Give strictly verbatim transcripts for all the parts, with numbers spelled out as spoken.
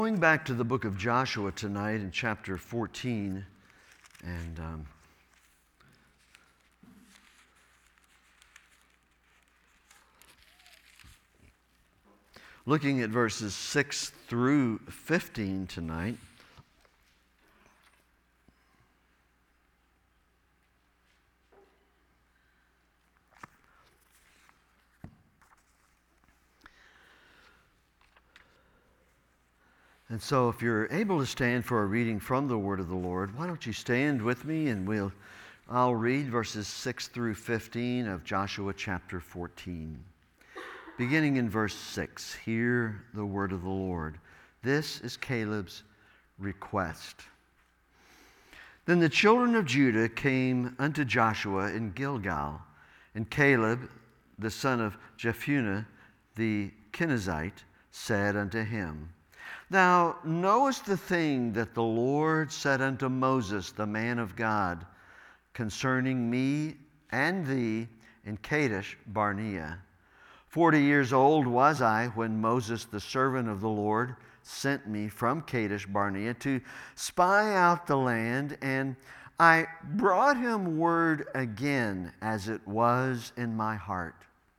Going back to the book of Joshua tonight in chapter fourteen, and um, looking at verses six through fifteen tonight. And so if you're able to stand for a reading from the Word of the Lord, why don't you stand with me and we'll, I'll read verses six through fifteen of Joshua chapter fourteen. Beginning in verse six, hear the word of the Lord. This is Caleb's request. Then the children of Judah came unto Joshua in Gilgal, and Caleb, the son of Jephunneh, the Kenizzite, said unto him, Thou knowest the thing that the Lord said unto Moses, the man of God, concerning me and thee in Kadesh Barnea. Forty years old was I when Moses, the servant of the Lord, sent me from Kadesh Barnea to spy out the land, and I brought him word again as it was in my heart.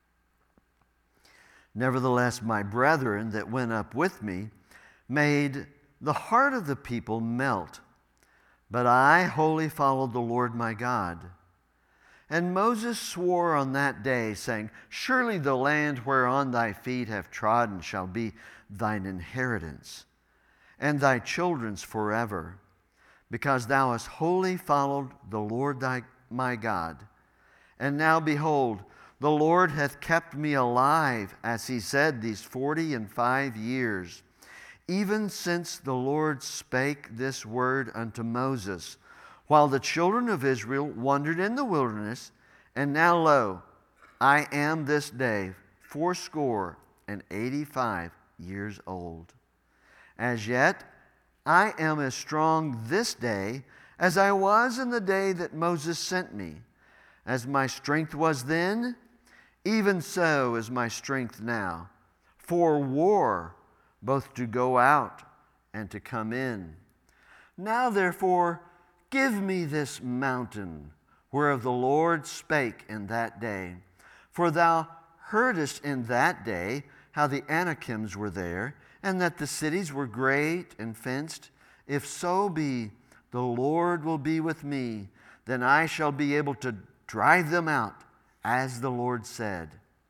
Nevertheless, my brethren that went up with me made the heart of the people melt, but I wholly followed the Lord my God. And Moses swore on that day, saying, Surely the land whereon thy feet have trodden shall be thine inheritance, and thy children's forever, because thou hast wholly followed the Lord thy my God. And now behold, the Lord hath kept me alive, as he said, these forty and five years, even since the Lord spake this word unto Moses, while the children of Israel wandered in the wilderness. And now, lo, I am this day fourscore and eighty-five years old. As yet I am as strong this day as I was in the day that Moses sent me. As my strength was then, even so is my strength now, for war, both to go out and to come in. Now therefore, give me this mountain, whereof the Lord spake in that day. For thou heardest in that day how the Anakims were there, and that the cities were great and fenced. If so be the Lord will be with me, then I shall be able to drive them out, as the Lord said.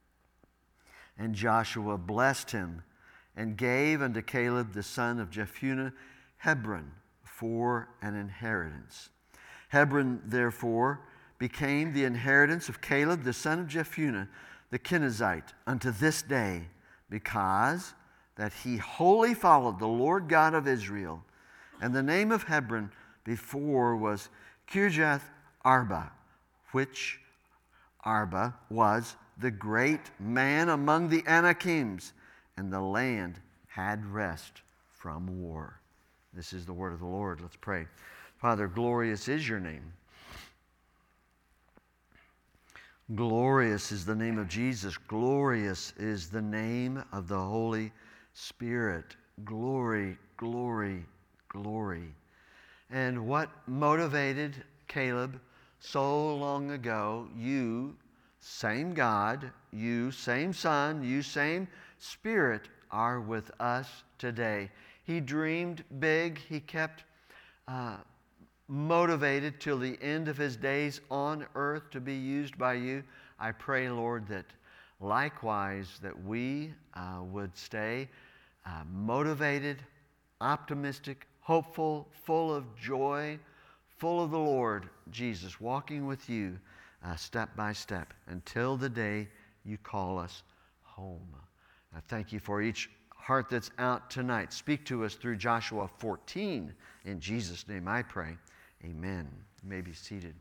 And Joshua blessed him, and gave unto Caleb the son of Jephunneh Hebron for an inheritance. Hebron, therefore, became the inheritance of Caleb the son of Jephunneh the Kenizzite unto this day, because that he wholly followed the Lord God of Israel. And the name of Hebron before was Kirjath Arba, which Arba was the great man among the Anakims, and the land had rest from war. This is the word of the Lord. Let's pray. Father, glorious is your name. Glorious is the name of Jesus. Glorious is the name of the Holy Spirit. Glory, glory, glory. And what motivated Caleb so long ago, you, same God, you, same Son, you, same Spirit, are with us today. He dreamed big. He kept uh, motivated till the end of his days on earth to be used by you. I pray, Lord, that likewise that we uh, would stay uh, motivated, optimistic, hopeful, full of joy, full of the Lord Jesus, walking with you uh, step by step until the day you call us home. I thank you for each heart that's out tonight. Speak to us through Joshua fourteen. In Jesus' name I pray. Amen. You may be seated.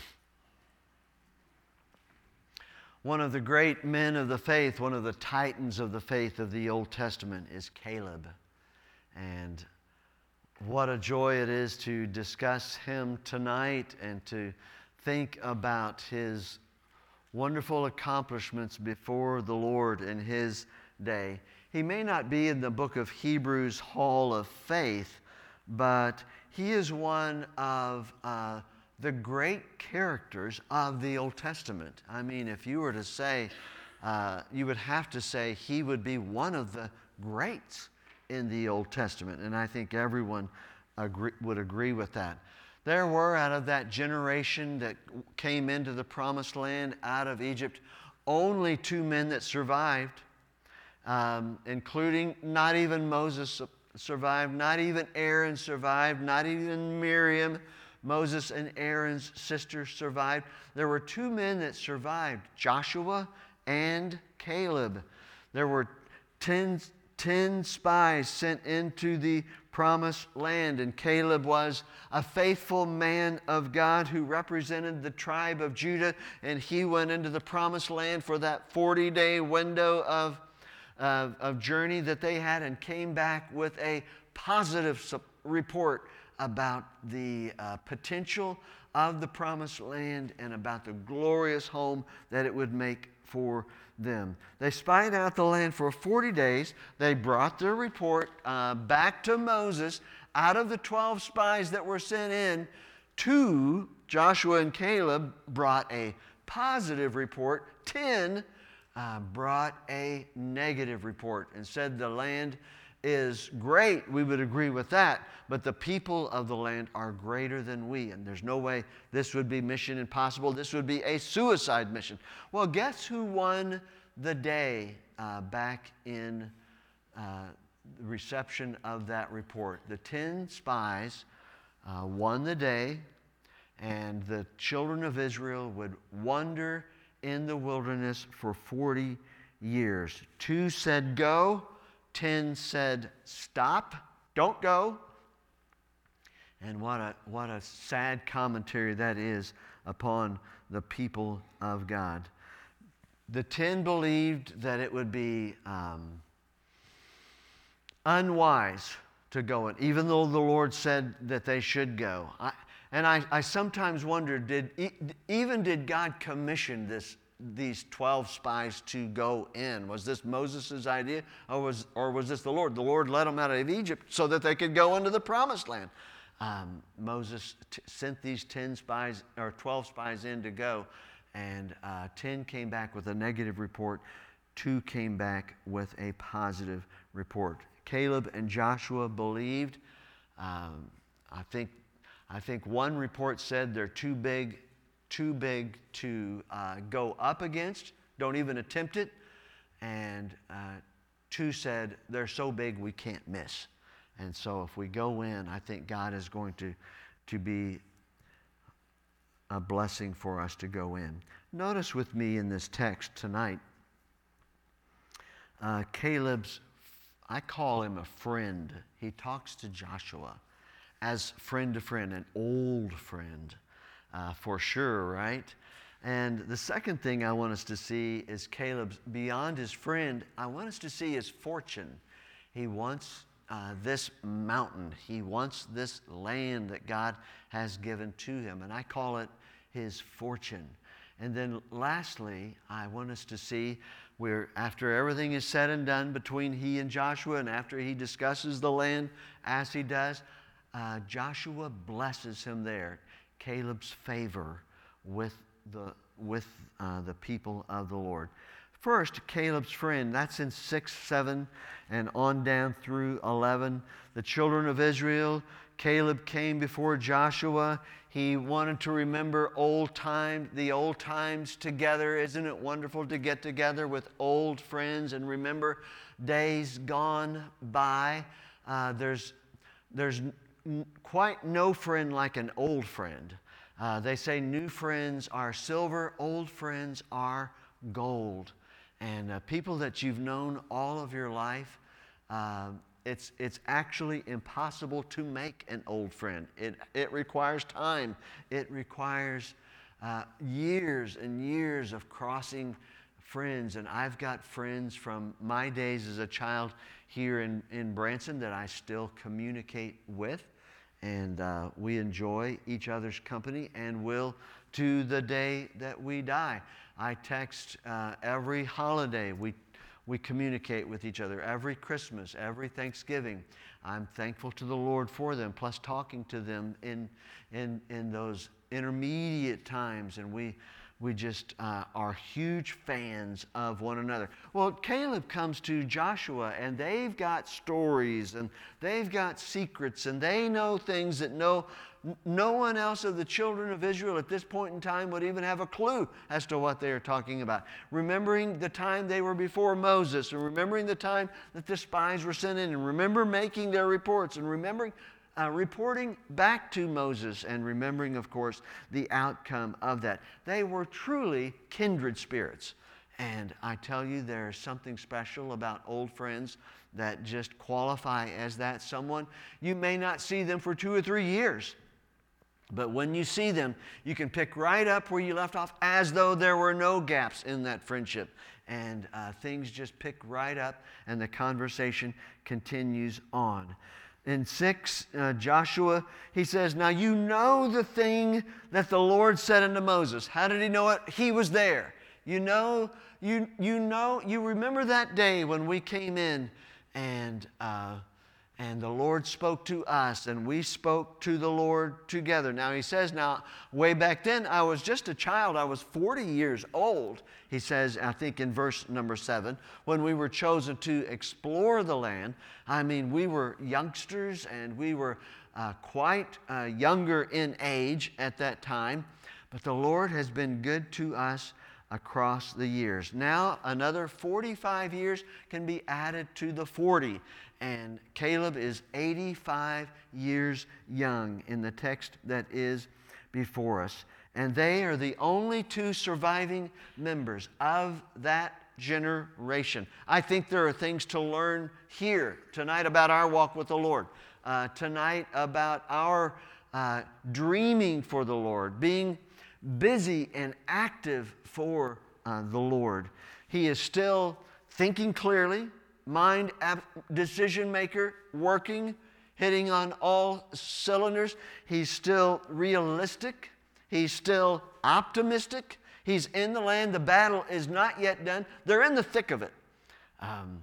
One of the great men of the faith, one of the titans of the faith of the Old Testament is Caleb. And what a joy it is to discuss him tonight and to think about his wonderful accomplishments before the Lord in his day. he may not be in the book of Hebrews Hall of Faith, but he is one of uh, the great characters of the Old Testament. I mean, if you were to say, uh, you would have to say he would be one of the greats in the Old Testament, and I think everyone agree, would agree with that. There were, out of that generation that came into the Promised Land out of Egypt, only two men that survived, um, including not even Moses survived, not even Aaron survived, not even Miriam, Moses and Aaron's sister, survived. There were two men that survived, Joshua and Caleb. There were ten, ten spies sent into the Promised Land, and Caleb was a faithful man of God who represented the tribe of Judah, and he went into the Promised Land for that forty-day window of, uh, of journey that they had, and came back with a positive report about the uh, potential of the Promised Land and about the glorious home that it would make for them. They spied out the land for forty days. They brought their report uh, back to Moses. Out of the twelve spies that were sent in, two, Joshua and Caleb, brought a positive report. Ten uh, brought a negative report and said the land is great. We would agree with that. But the people of the land are greater than we. And there's no way this would be mission impossible. This would be a suicide mission. Well, guess who won the day uh, back in uh, the reception of that report? The ten spies uh, won the day, and the children of Israel would wander in the wilderness for forty years. Two said go. Ten said, stop, don't go. And what a, what a sad commentary that is upon the people of God. The ten believed that it would be um, unwise to go in, even though the Lord said that they should go. I, and I, I sometimes wonder, did even did God commission this these twelve spies to go in? Was this Moses' idea, or was, or was this the Lord? The Lord led them out of Egypt so that they could go into the Promised Land. Um, Moses t- sent these ten spies, or twelve spies in to go, and uh, ten came back with a negative report. Two came back with a positive report. Caleb and Joshua believed. Um, I think, I think one report said they're too big too big to uh, go up against, don't even attempt it. And uh, two said, they're so big we can't miss. And so if we go in, I think God is going to, to be a blessing for us to go in. Notice with me in this text tonight, uh, Caleb's, I call him a friend. He talks to Joshua as friend to friend, an old friend. Uh, for sure, right? And the second thing I want us to see is Caleb's, beyond his friend, I want us to see his fortune. He wants uh, this mountain. He wants this land that God has given to him. And I call it his fortune. And then lastly, I want us to see where after everything is said and done between he and Joshua, and after he discusses the land as he does, uh, Joshua blesses him there. Caleb's favor with the, with uh, the people of the Lord. First, Caleb's friend, that's in six, seven, and on down through eleven. The children of Israel, Caleb came before Joshua. He wanted to remember old time, the old times together. Isn't it wonderful to get together with old friends and remember days gone by? Uh, there's, there's quite no friend like an old friend. Uh, they say new friends are silver, old friends are gold. And uh, people that you've known all of your life, uh, it's, it's actually impossible to make an old friend. It, it requires time. It requires uh, years and years of crossing friends. And I've got friends from my days as a child here in, in Branson that I still communicate with. And uh, we enjoy each other's company and will to the day that we die. I text uh, every holiday. We, we communicate with each other every Christmas, every Thanksgiving. I'm thankful to the Lord for them, plus talking to them in, in, in those intermediate times, and we We just uh, are huge fans of one another. Well, Caleb comes to Joshua, and they've got stories, and they've got secrets, and they know things that no, no one else of the children of Israel at this point in time would even have a clue as to what they are talking about. Remembering the time they were before Moses, and remembering the time that the spies were sent in, and remember making their reports, and remembering Uh, reporting back to Moses, and remembering, of course, the outcome of that. They were truly kindred spirits. And I tell you, there's something special about old friends that just qualify as that. Someone, you may not see them for two or three years, but when you see them, you can pick right up where you left off as though there were no gaps in that friendship. And uh, things just pick right up, and the conversation continues on. In six, uh, Joshua, he says, now you know the thing that the Lord said unto Moses. How did he know it? He was there. You know, you, you know, you remember that day when we came in and, uh, and the Lord spoke to us and we spoke to the Lord together. Now he says, now way back then I was just a child. I was forty years old. He says, I think in verse number seven, when we were chosen to explore the land. I mean, we were youngsters and we were uh, quite uh, younger in age at that time. But the Lord has been good to us across the years. Now another forty-five years can be added to the forty. And Caleb is eighty-five years young in the text that is before us. And they are the only two surviving members of that generation. I think there are things to learn here tonight about our walk with the Lord. Uh, tonight about our uh, dreaming for the Lord, being busy and active for uh, the Lord. He is still thinking clearly, mind ab- decision maker, working, hitting on all cylinders. He's still realistic. He's still optimistic. He's in the land. The battle is not yet done. They're in the thick of it, um,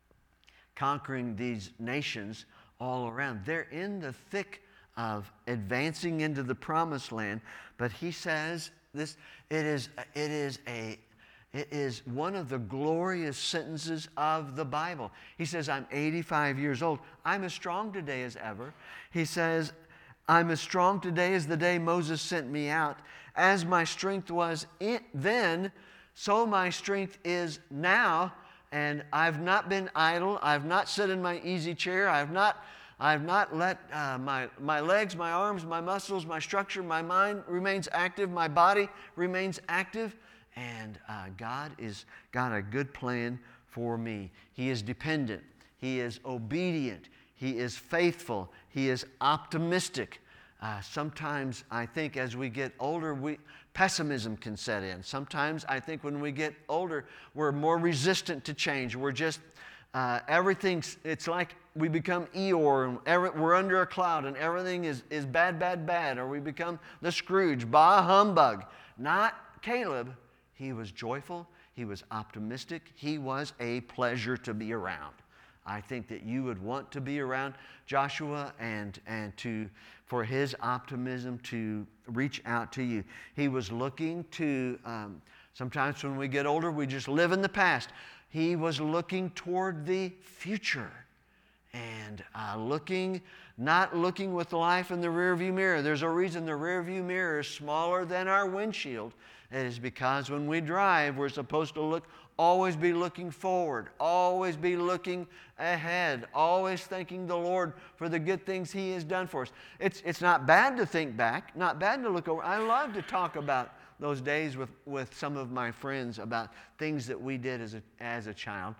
conquering these nations all around. They're in the thick of advancing into the promised land. But he says this: it is it is a it is one of the glorious sentences of the Bible. He says, "I'm eighty-five years old. I'm as strong today as ever." He says, "I'm as strong today as the day Moses sent me out. As my strength was in, then, so my strength is now. And I've not been idle. I've not sat in my easy chair. I've not, I've not let uh, my, my legs, my arms, my muscles, my structure, my mind remains active. My body remains active. And uh, God is got a good plan for me. He is dependent. He is obedient. He is faithful. He is optimistic. Uh, sometimes I think as we get older, we, pessimism can set in. Sometimes I think when we get older, we're more resistant to change. We're just, uh, everything's, it's like we become Eeyore, and every, we're under a cloud, and everything is, is bad, bad, bad. Or we become the Scrooge, bah humbug. Not Caleb. He was joyful. He was optimistic. He was a pleasure to be around. I think that you would want to be around Joshua and, and to, for his optimism to reach out to you. He was looking to, um, sometimes when we get older, we just live in the past. He was looking toward the future and uh, looking, not looking with life in the rearview mirror. There's a reason the rearview mirror is smaller than our windshield. It is because when we drive, we're supposed to look, always be looking forward, always be looking ahead, always thanking the Lord for the good things He has done for us. It's, it's not bad to think back, not bad to look over. I love to talk about those days with, with some of my friends about things that we did as a, as a child.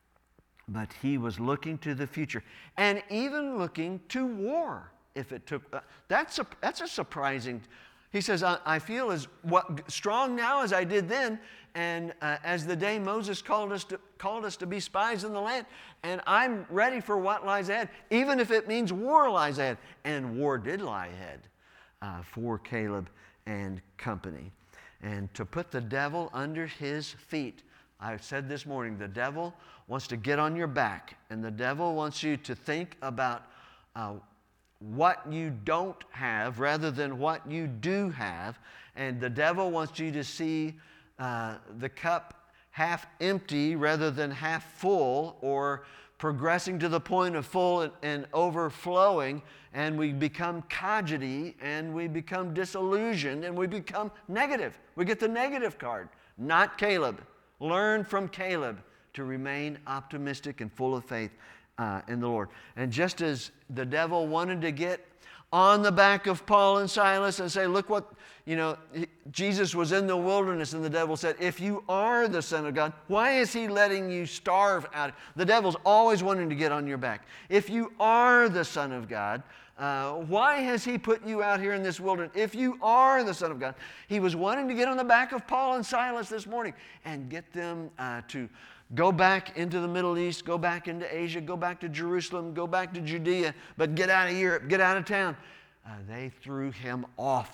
But he was looking to the future and even looking to war if it took. Uh, that's, a, that's a surprising. He says, I, I feel as what, strong now as I did then, and uh, as the day Moses called us, to, called us to be spies in the land, and I'm ready for what lies ahead, even if it means war lies ahead. And war did lie ahead uh, for Caleb and company. And to put the devil under his feet I said this morning, the devil wants to get on your back, and the devil wants you to think about uh, what you don't have rather than what you do have. And the devil wants you to see uh, the cup half empty rather than half full, or progressing to the point of full and, and overflowing, and we become cogity, and we become disillusioned, and we become negative. We get the negative card. Not Caleb. Learn from Caleb to remain optimistic and full of faith uh, in the Lord. And just as the devil wanted to get on the back of Paul and Silas and say, look what, you know, Jesus was in the wilderness, and the devil said, if you are the Son of God, why is he letting you starve out? The devil's always wanting to get on your back. If you are the Son of God, uh, why has he put you out here in this wilderness? If you are the Son of God, he was wanting to get on the back of Paul and Silas this morning and get them uh, to go back into the Middle East, go back into Asia, go back to Jerusalem, go back to Judea, but get out of Europe, get out of town. Uh, they threw him off,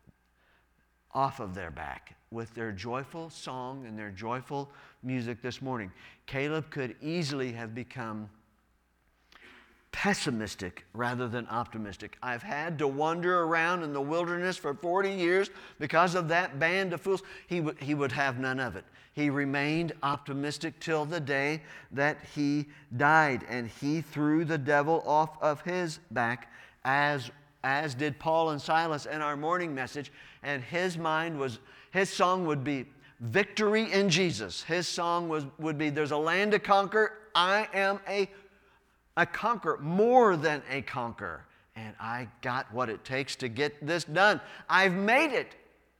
off of their back with their joyful song and their joyful music this morning. Caleb could easily have become pessimistic rather than optimistic. I've had to wander around in the wilderness for forty years because of that band of fools. He, w- he would have none of it. He remained optimistic till the day that he died, and he threw the devil off of his back, as, as did Paul and Silas in our morning message. And his mind was, his song would be victory in Jesus. His song was, would be, there's a land to conquer. I am a, a conqueror, more than a conqueror. And I got what it takes to get this done. I've made it.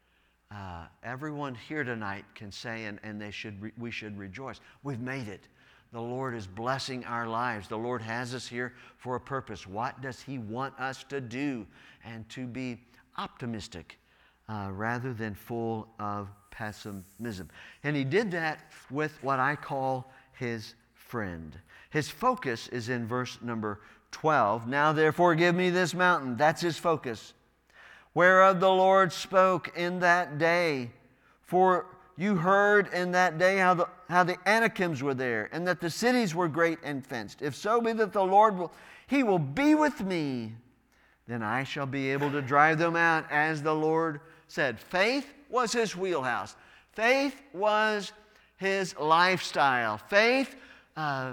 Uh, everyone here tonight can say, and, and they should re- we should rejoice, we've made it. The Lord is blessing our lives. The Lord has us here for a purpose. What does He want us to do? And to be optimistic uh, rather than full of pessimism. And He did that with what I call His friend. His focus is in verse number twelve. Now therefore give me this mountain. That's His focus. Whereof the Lord spoke in that day. For you heard in that day how the, how the Anakims were there, and that the cities were great and fenced. If so be that the Lord will, He will be with me, then I shall be able to drive them out, as the Lord said. Faith was His wheelhouse. Faith was His lifestyle. Faith, uh,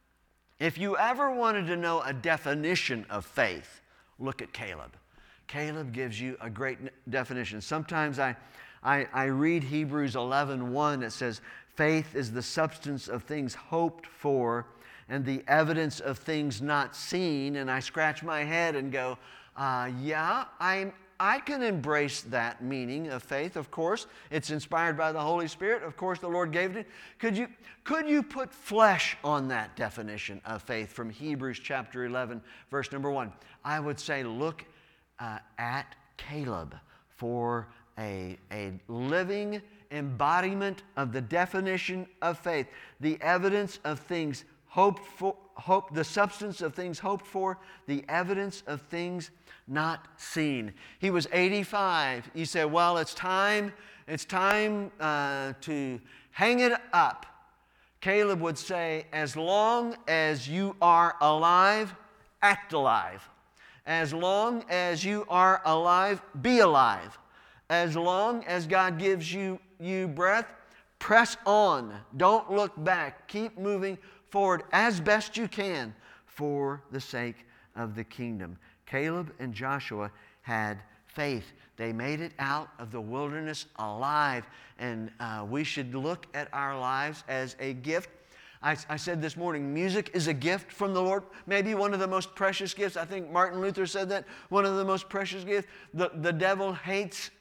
if you ever wanted to know a definition of faith, look at Caleb. Caleb gives you a great definition. Sometimes I, I, I read Hebrews eleven one. It says, faith is the substance of things hoped for and the evidence of things not seen. And I scratch my head and go, uh, yeah, I'm, I can embrace that meaning of faith, of course. It's inspired by the Holy Spirit. Of course, the Lord gave it. Could you, could you put flesh on that definition of faith from Hebrews chapter eleven, verse number one? I would say, look Uh, at Caleb for a, a living embodiment of the definition of faith, the evidence of things hoped for, hope, the substance of things hoped for, the evidence of things not seen. He was eighty-five. He said, well, it's time, it's time uh, to hang it up. Caleb would say, as long as you are alive, act alive. As long as you are alive, be alive. As long as God gives you, you breath, press on. Don't look back. Keep moving forward as best you can for the sake of the kingdom. Caleb and Joshua had faith. They made it out of the wilderness alive. And uh, we should look at our lives as a gift. I, I said this morning, music is a gift from the Lord. Maybe one of the most precious gifts. I think Martin Luther said that. One of the most precious gifts. The, the devil hates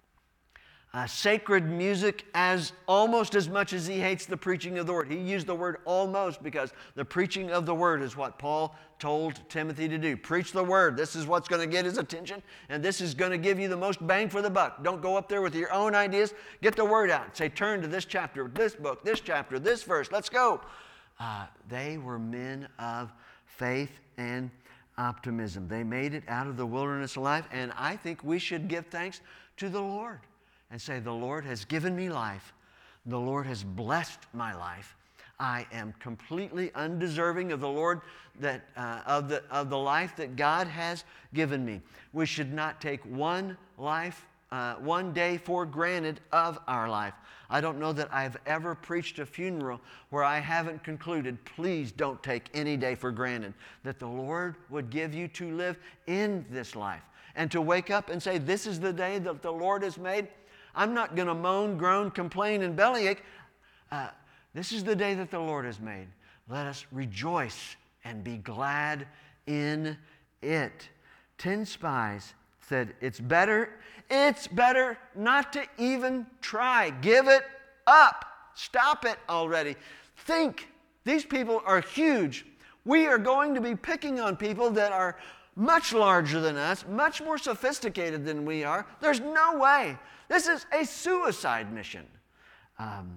uh, sacred music as almost as much as he hates the preaching of the word. He used the word almost because the preaching of the word is what Paul told Timothy to do. Preach the word. This is what's going to get his attention, and this is going to give you the most bang for the buck. Don't go up there with your own ideas. Get the word out. Say, turn to this chapter, this book, this chapter, this verse. Let's go. Uh, they were men of faith and optimism. They made it out of the wilderness alive, and I think we should give thanks to the Lord and say, the Lord has given me life. The Lord has blessed my life. I am completely undeserving of the Lord, that uh, of the of the life that God has given me. We should not take one life, uh, one day for granted of our life. I don't know that I've ever preached a funeral where I haven't concluded, please don't take any day for granted, that the Lord would give you to live in this life and to wake up and say, this is the day that the Lord has made. I'm not going to moan, groan, complain, and bellyache. Uh, This is the day that the Lord has made. Let us rejoice and be glad in it. Ten spies said, it's better, it's better not to even try. Give it up. Stop it already. Think. These people are huge. We are going to be picking on people that are much larger than us, much more sophisticated than we are. There's no way. This is a suicide mission. Um,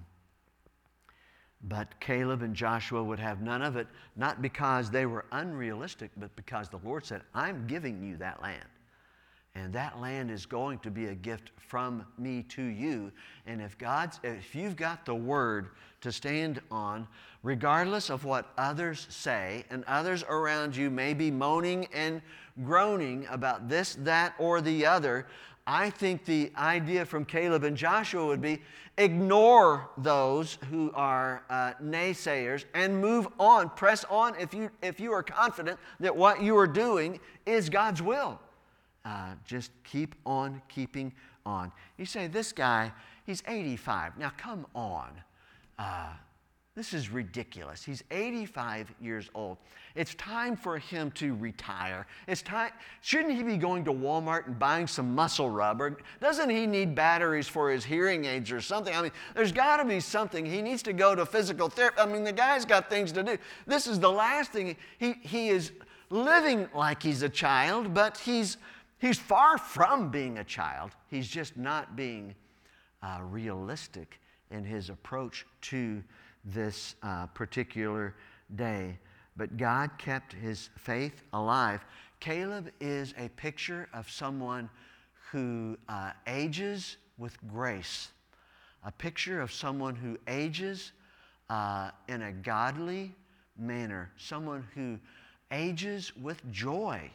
But Caleb and Joshua would have none of it, not because they were unrealistic, but because the Lord said, I'm giving you that land. And that land is going to be a gift from me to you. And if God's, if you've got the word to stand on, regardless of what others say, and others around you may be moaning and groaning about this, that, or the other, I think the idea from Caleb and Joshua would be, ignore those who are uh, naysayers and move on, press on if you, if you are confident that what you are doing is God's will. Uh, just keep on keeping on. You say, this guy, he's eighty-five. Now come on. Uh, This is ridiculous. He's eighty-five years old. It's time for him to retire. It's time. Shouldn't he be going to Walmart and buying some muscle rubber? Doesn't he need batteries for his hearing aids or something? I mean, there's got to be something. He needs to go to physical therapy. I mean, the guy's got things to do. This is the last thing. He, he is living like he's a child, but he's, he's far from being a child. He's just not being uh, realistic in his approach to this uh, particular day. But God kept his faith alive. Caleb is a picture of someone who uh, ages with grace, a picture of someone who ages uh, in a godly manner, someone who ages with joy,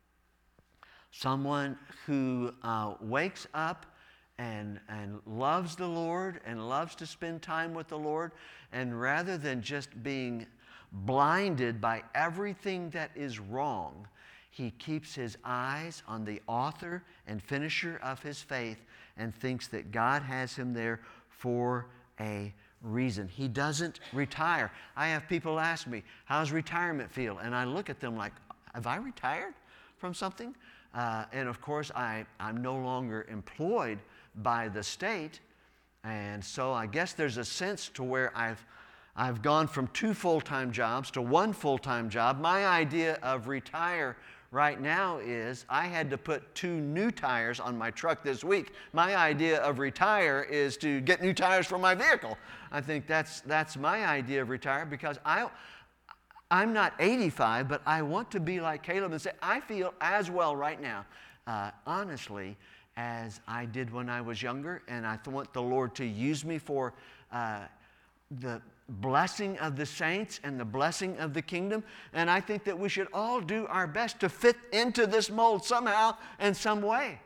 someone who uh, wakes up And, and loves the Lord and loves to spend time with the Lord. And rather than just being blinded by everything that is wrong, he keeps his eyes on the author and finisher of his faith and thinks that God has him there for a reason. He doesn't retire. I have people ask me, how's retirement feel? And I look at them like, have I retired from something? Uh, and of course, I, I'm no longer employed by the state, and so I guess there's a sense to where I've I've gone from two full-time jobs to one full-time job. My idea of retire right now is I had to put two new tires on my truck this week. My idea of retire is to get new tires for my vehicle. I think that's that's my idea of retire, because I I'm not eighty-five, but I want to be like Caleb and say, I feel as well right now, uh, honestly, as I did when I was younger, and I want the Lord to use me for uh, the blessing of the saints and the blessing of the kingdom. And I think that we should all do our best to fit into this mold somehow and some way.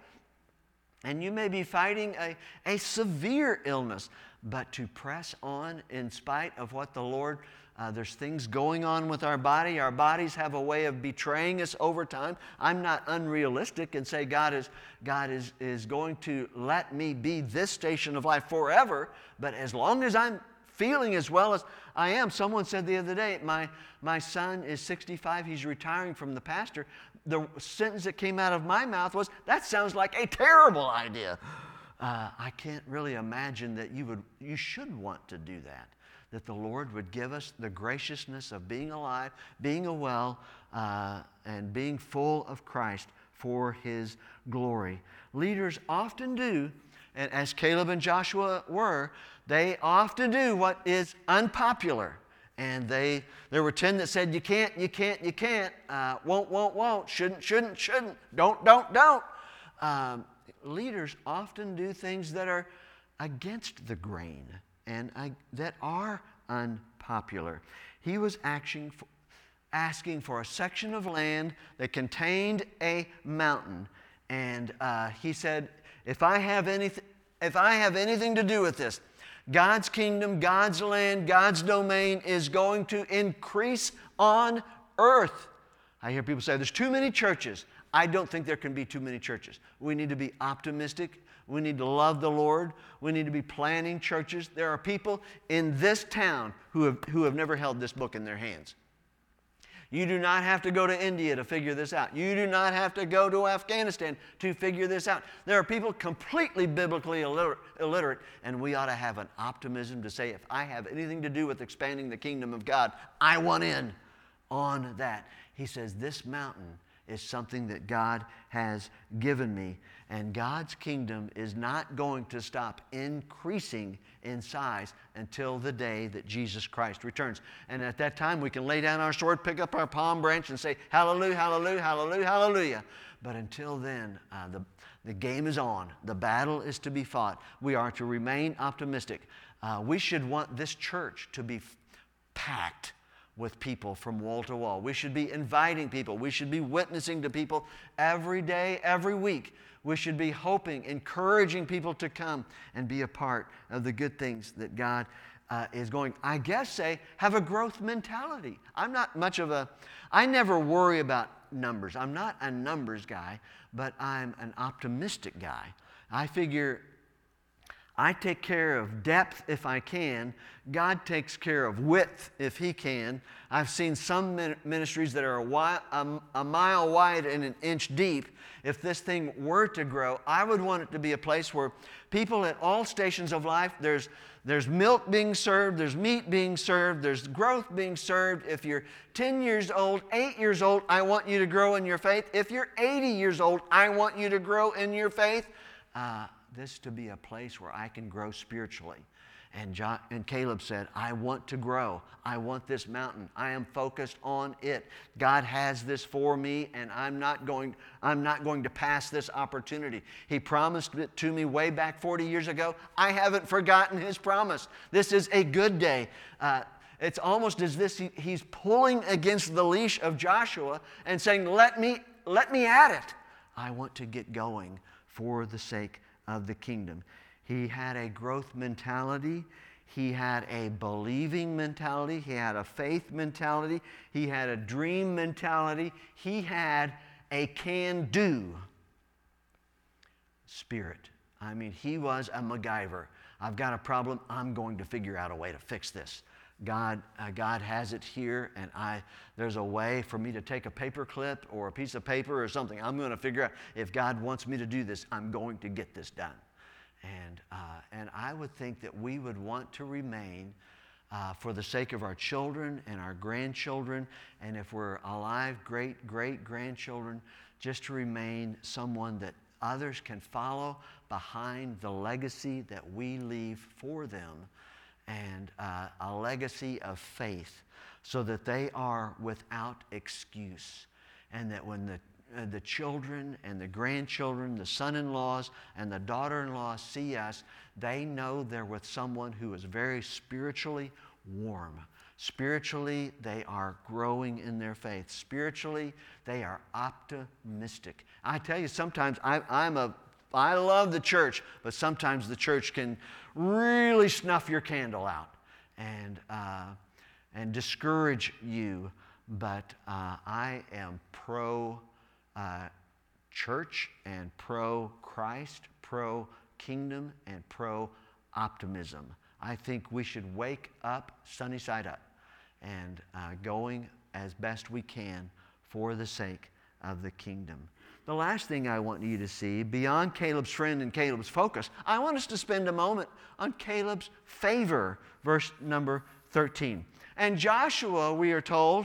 And you may be fighting a, a severe illness, but to press on in spite of what the Lord Uh, there's things going on with our body. Our bodies have a way of betraying us over time. I'm not unrealistic and say God is, God is, is going to let me be this station of life forever. But as long as I'm feeling as well as I am, someone said the other day, my, my son is sixty-five. He's retiring from the pastor. The sentence that came out of my mouth was, that sounds like a terrible idea. Uh, I can't really imagine that you would, you should want to do that. That the Lord would give us the graciousness of being alive, being a well, uh, and being full of Christ for His glory. Leaders often do, and as Caleb and Joshua were, they often do what is unpopular. And they, there were ten that said, you can't, you can't, you can't, uh, won't, won't, won't, shouldn't, shouldn't, shouldn't, don't, don't, don't. Um, leaders often do things that are against the grain. and uh, that are unpopular. He was asking for, asking for a section of land that contained a mountain. And uh, he said, if I have anything, if I have anything to do with this, God's kingdom, God's land, God's domain is going to increase on earth. I hear people say, there's too many churches. I don't think there can be too many churches. We need to be optimistic. We need to love the Lord. We need to be planting churches. There are people in this town who have, who have never held this book in their hands. You do not have to go to India to figure this out. You do not have to go to Afghanistan to figure this out. There are people completely biblically illiterate, illiterate, and we ought to have an optimism to say, if I have anything to do with expanding the kingdom of God, I want in on that. He says, this mountain is something that God has given me. And God's kingdom is not going to stop increasing in size until the day that Jesus Christ returns. And at that time, we can lay down our sword, pick up our palm branch, and say, hallelujah, hallelujah, hallelujah, hallelujah. But until then, uh, the, the game is on. The battle is to be fought. We are to remain optimistic. Uh, we should want this church to be f- packed with people from wall to wall. We should be inviting people. We should be witnessing to people every day, every week. We should be hoping, encouraging people to come and be a part of the good things that God uh, is going, I guess say, have a growth mentality. I'm not much of a, I never worry about numbers. I'm not a numbers guy, but I'm an optimistic guy. I figure I take care of depth if I can. God takes care of width if He can. I've seen some ministries that are a, wi- a, a mile wide and an inch deep. If this thing were to grow, I would want it to be a place where people at all stations of life, there's, there's milk being served, there's meat being served, there's growth being served. If you're ten years old, eight years old, I want you to grow in your faith. If you're eighty years old, I want you to grow in your faith. Uh, this to be a place where I can grow spiritually. And, John, and Caleb said, I want to grow. I want this mountain. I am focused on it. God has this for me, and I'm not going, I'm not going to pass this opportunity. He promised it to me way back forty years ago. I haven't forgotten His promise. This is a good day. Uh, it's almost as if he, He's pulling against the leash of Joshua and saying, let me, let me at it. I want to get going for the sake of the kingdom. He had a growth mentality. He had a believing mentality. He had a faith mentality. He had a dream mentality. He had a can-do spirit. I mean, he was a MacGyver. I've got a problem. I'm going to figure out a way to fix this. God, uh, God has it here, and I, there's a way for me to take a paper clip or a piece of paper or something. I'm going to figure out if God wants me to do this, I'm going to get this done. And, uh, and I would think that we would want to remain, uh, for the sake of our children and our grandchildren, and if we're alive, great, great grandchildren, just to remain someone that others can follow behind the legacy that we leave for them, and uh, a legacy of faith, so that they are without excuse, and that when the Uh, the children and the grandchildren, the son-in-laws and the daughter-in-laws see us, they know they're with someone who is very spiritually warm. Spiritually, they are growing in their faith. Spiritually, they are optimistic. I tell you, sometimes I, I'm a, I love the church, but sometimes the church can really snuff your candle out and, uh, and discourage you. But uh, I am pro Uh, church and pro-Christ, pro-kingdom, and pro-optimism. I think we should wake up sunny side up and uh, going as best we can for the sake of the kingdom. The last thing I want you to see, beyond Caleb's friend and Caleb's focus, I want us to spend a moment on Caleb's favor, verse number thirteen. And Joshua, we are told,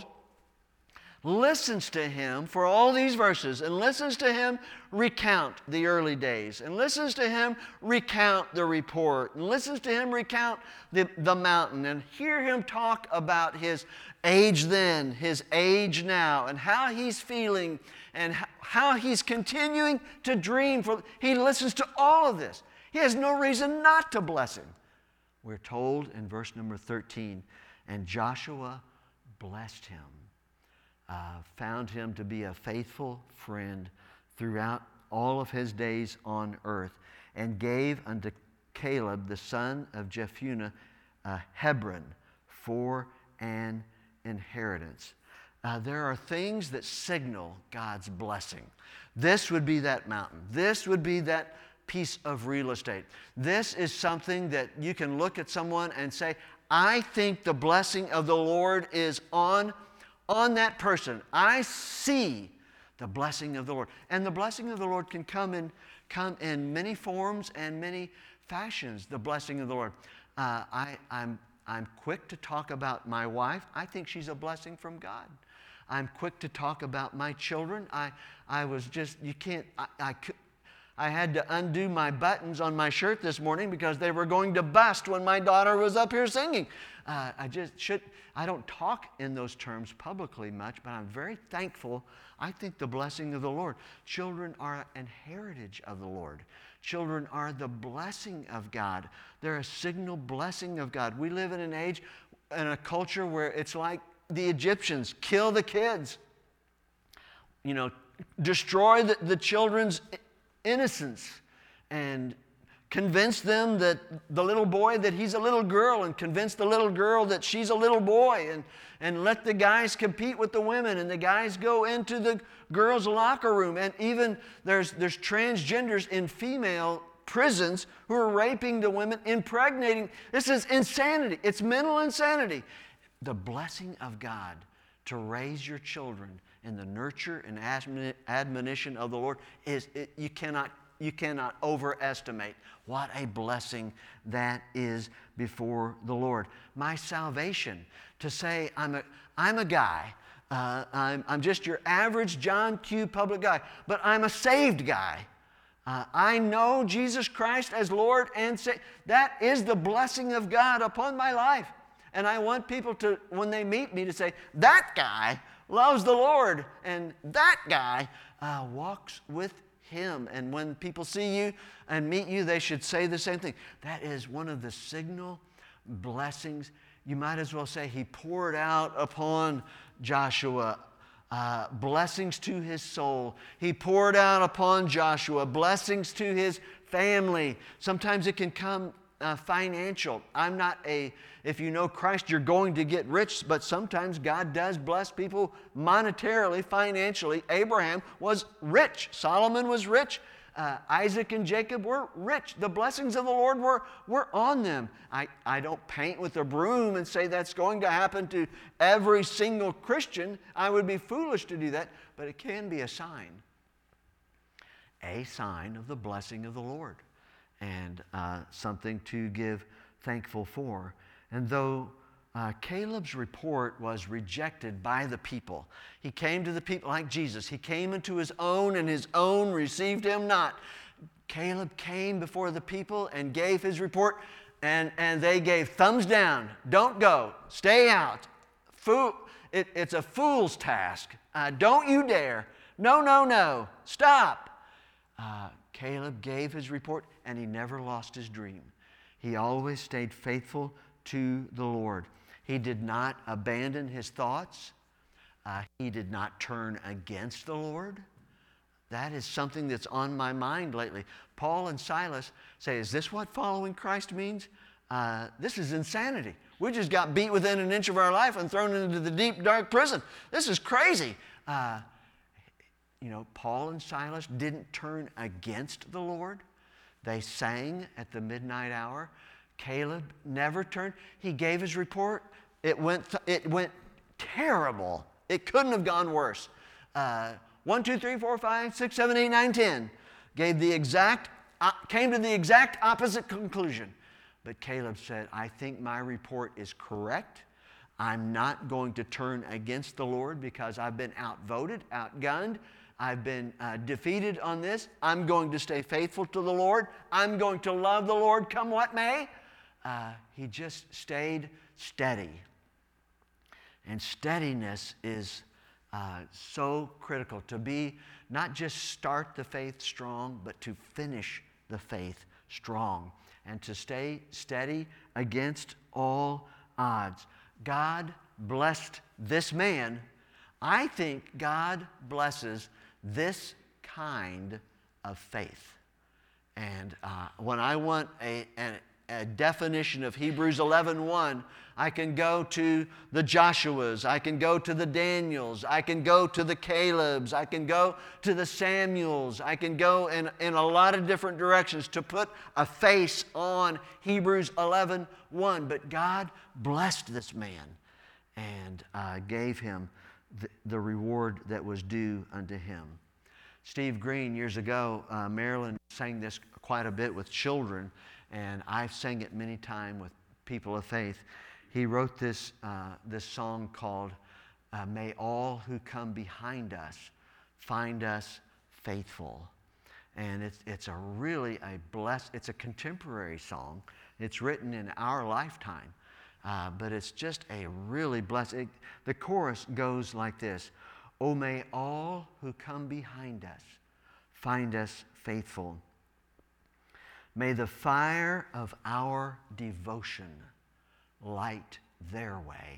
listens to him for all these verses, and listens to him recount the early days, and listens to him recount the report, and listens to him recount the, the mountain, and hear him talk about his age then, his age now, and how he's feeling, and how he's continuing to dream. For, he listens to all of this. He has no reason not to bless him. we're told in verse number thirteen, and Joshua blessed him, uh, found him to be a faithful friend throughout all of his days on earth, and gave unto Caleb the son of Jephunneh uh, Hebron for an inheritance. Uh, there are things that signal God's blessing. This would be that mountain. This would be that piece of real estate. This is something that you can look at someone and say, I think the blessing of the Lord is on, on that person. I see the blessing of the Lord. And the blessing of the Lord can come in, come in many forms and many fashions, the blessing of the Lord. Uh, I, I'm, I'm quick to talk about my wife. I think she's a blessing from God. I'm quick to talk about my children. I, I was just, you can't, I, I, I had to undo my buttons on my shirt this morning because they were going to bust when my daughter was up here singing. Uh, I just should, I don't talk in those terms publicly much, but I'm very thankful. I think the blessing of the Lord. Children are an heritage of the Lord. Children are the blessing of God. They're a signal blessing of God. We live in an age, in a culture where it's like the Egyptians, kill the kids. You know, destroy the, the children's innocence and convince them that the little boy that he's a little girl, and convince the little girl that she's a little boy, and, and let the guys compete with the women, and the guys go into the girls' locker room. And even there's, there's transgenders in female prisons who are raping the women, impregnating. This is insanity. It's mental insanity. The blessing of God to raise your children in the nurture and admonition of the Lord is, it, you cannot you cannot overestimate what a blessing that is before the Lord. My salvation, to say I'm a I'm a guy, uh, I'm I'm just your average John Q. Public guy, but I'm a saved guy. Uh, I know Jesus Christ as Lord and Savior. That is the blessing of God upon my life. And I want people to, when they meet me, to say, that guy loves the Lord, and that guy uh, walks with Him. And when people see you and meet you, they should say the same thing. That is one of the signal blessings. You might as well say He poured out upon Joshua uh, blessings to his soul. He poured out upon Joshua blessings to his family. Sometimes it can come Uh, financial. I'm not a, if you know Christ, you're going to get rich, but sometimes God does bless people monetarily, financially. Abraham was rich. Solomon was rich. Uh, Isaac and Jacob were rich. The blessings of the Lord were, were on them. I, I don't paint with a broom and say that's going to happen to every single Christian. I would be foolish to do that, but it can be a sign. A sign of the blessing of the Lord. And uh, something to give thankful for. And though uh, Caleb's report was rejected by the people, he came to the people like Jesus. He came into his own, and his own received him not. Caleb came before the people and gave his report, and, and they gave thumbs down. Don't go. Stay out. Fool, it, it's a fool's task. Uh, don't you dare. No, no, no. Stop. Uh, Caleb gave his report, and he never lost his dream. He always stayed faithful to the Lord. He did not abandon his thoughts. Uh, he did not turn against the Lord. That is something that's on my mind lately. Paul and Silas say, is this what following Christ means? Uh, this is insanity. We just got beat within an inch of our life and thrown into the deep, dark prison. This is crazy. Uh, You know, Paul and Silas didn't turn against the Lord. They sang at the midnight hour. Caleb never turned. He gave his report. It went, th- it went terrible. It couldn't have gone worse. Uh, one, two, three, four, five, six, seven, eight, nine, ten. Gave the exact, uh, came to the exact opposite conclusion. But Caleb said, I think my report is correct. I'm not going to turn against the Lord because I've been outvoted, outgunned. I've been uh, defeated on this. I'm going to stay faithful to the Lord. I'm going to love the Lord come what may. Uh, he just stayed steady. And steadiness is uh, so critical, to be, not just start the faith strong, but to finish the faith strong and to stay steady against all odds. God blessed this man. I think God blesses this kind of faith. And uh, when I want a, a, a definition of Hebrews eleven one, I can go to the Joshuas, I can go to the Daniels, I can go to the Calebs, I can go to the Samuels, I can go in, in a lot of different directions to put a face on Hebrews eleven one. But God blessed this man and uh, gave him the, the reward that was due unto him. Steve Green, years ago, uh, Marilyn sang this quite a bit with children, and I've sang it many times with people of faith. He wrote this, uh, this song called, uh, May All Who Come Behind Us Find Us Faithful. And it's, it's a really a blessed, it's a contemporary song. It's written in our lifetime, uh, but it's just a really blessed, it, the chorus goes like this. Oh, may all who come behind us find us faithful. May the fire of our devotion light their way.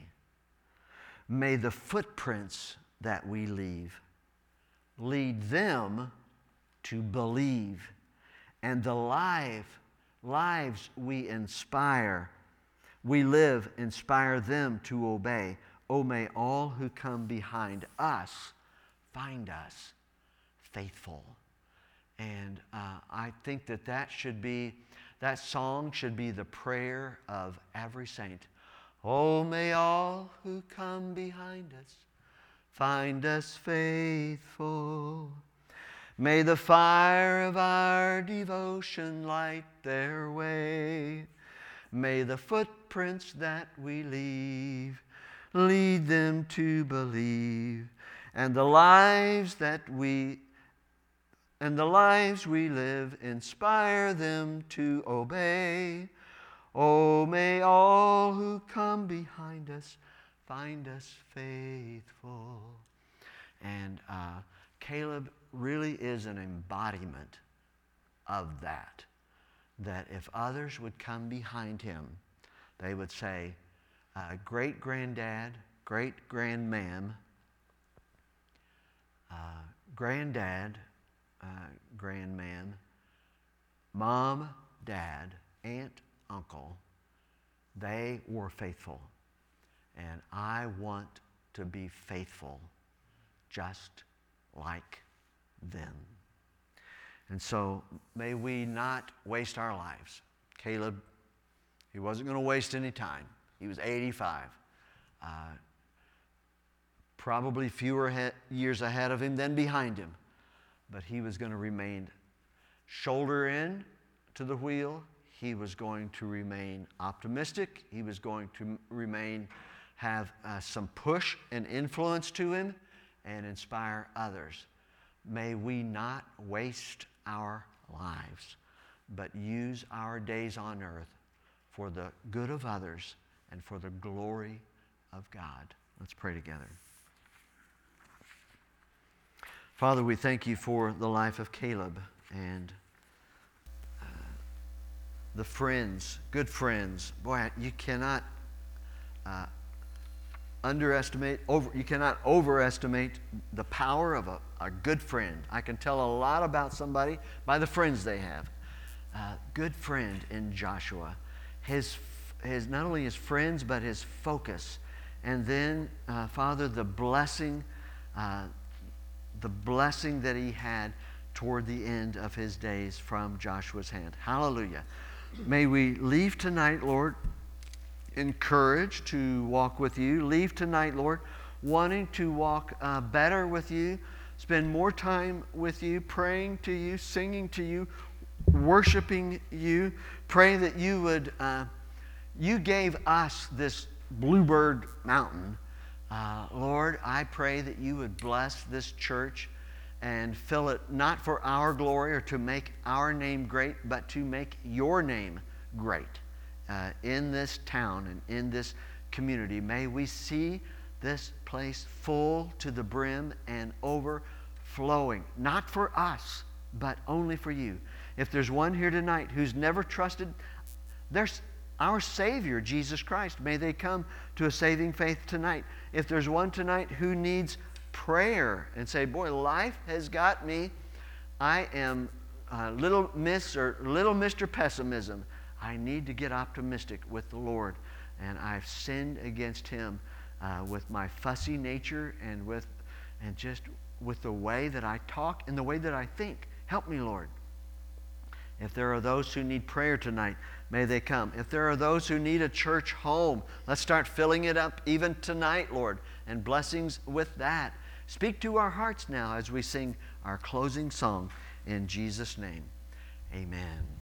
May the footprints that we leave lead them to believe, and the life, lives we inspire, we live, inspire them to obey. Oh, may all who come behind us find us faithful. And uh, I think that that should be, that song should be the prayer of every saint. Oh, may all who come behind us find us faithful. May the fire of our devotion light their way. May the footprints that we leave lead them to believe, and the lives that we and the lives we live inspire them to obey. Oh, may all who come behind us find us faithful. And uh, Caleb really is an embodiment of that. That if others would come behind him, they would say, uh, great granddad, great grandmam, uh, granddad, uh, grandmam, mom, dad, aunt, uncle, they were faithful. And I want to be faithful just like them. And so may we not waste our lives. Caleb, he wasn't going to waste any time. He was eighty-five. Uh, probably fewer he- years ahead of him than behind him. But he was going to remain shoulder in to the wheel. He was going to remain optimistic. He was going to remain, have uh, some push and influence to him and inspire others. May we not waste our lives, but use our days on earth for the good of others and for the glory of God. Let's pray together. Father, we thank you for the life of Caleb and uh, the friends, good friends. Boy, you cannot uh, underestimate, over, you cannot overestimate the power of a, a good friend. I can tell a lot about somebody by the friends they have. Uh, good friend in Joshua. His, his, not only his friends, but his focus. And then, uh, Father, the blessing, uh, the blessing that he had toward the end of his days from Joshua's hand. Hallelujah. May we leave tonight, Lord, encouraged to walk with you. Leave tonight, Lord, wanting to walk uh, better with you, spend more time with you, praying to you, singing to you, worshiping you. Pray that you would, uh, you gave us this Bluebird Mountain. Uh, Lord, I pray that you would bless this church and fill it not for our glory or to make our name great, but to make your name great uh, in this town and in this community. May we see this place full to the brim and overflowing, not for us, but only for you. If there's one here tonight who's never trusted there's our Savior, Jesus Christ, may they come to a saving faith tonight. If there's one tonight who needs prayer and say, boy, life has got me. I am uh, little miss or little Mister Pessimism. I need to get optimistic with the Lord. And I've sinned against Him uh, with my fussy nature and with and just with the way that I talk and the way that I think. Help me, Lord. If there are those who need prayer tonight, may they come. If there are those who need a church home, let's start filling it up even tonight, Lord, and blessings with that. Speak to our hearts now as we sing our closing song in Jesus' name. Amen.